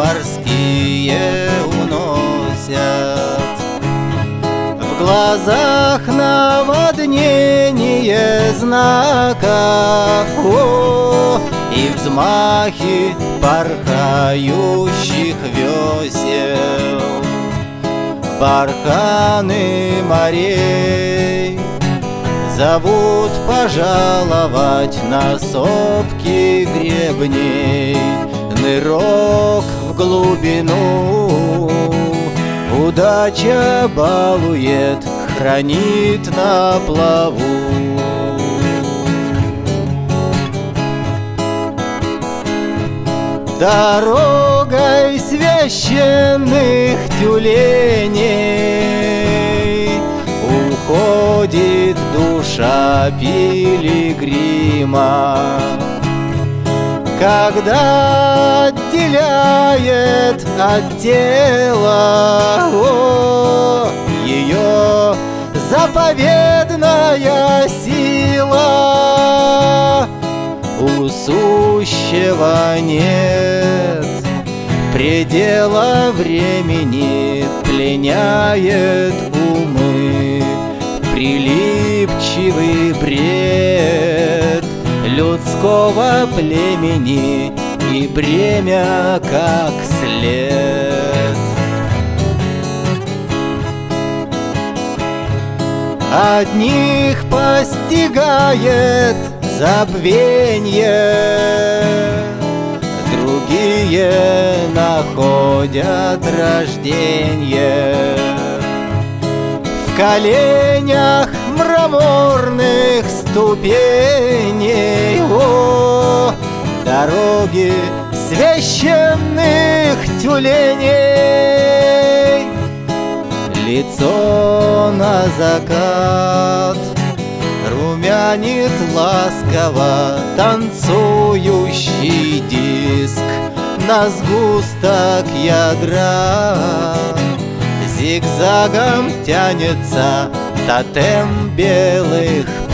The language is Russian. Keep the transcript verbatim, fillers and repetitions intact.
морские уносят. В глазах наводнение знаков, о, и взмахи порхающих весел. Барханы морей зовут пожаловать на сопки гребней. Нырок в глубину удача балует, хранит на плаву. Дорогой священных тюленей уходит душа пилигрима, когда отделяет от тела, о, ее заповедная сила. У сущего нет предела времени, пленяет умы прилипчивый бред людского племени и бремя как след. Одних постигает забвенье, другие находят рожденье. В коленях мраморных ступеней, о, дороги священных тюленей. Лицо на закат румянит ласково танцующий диск на сгусток ядра. Зигзагом тянется тотем белых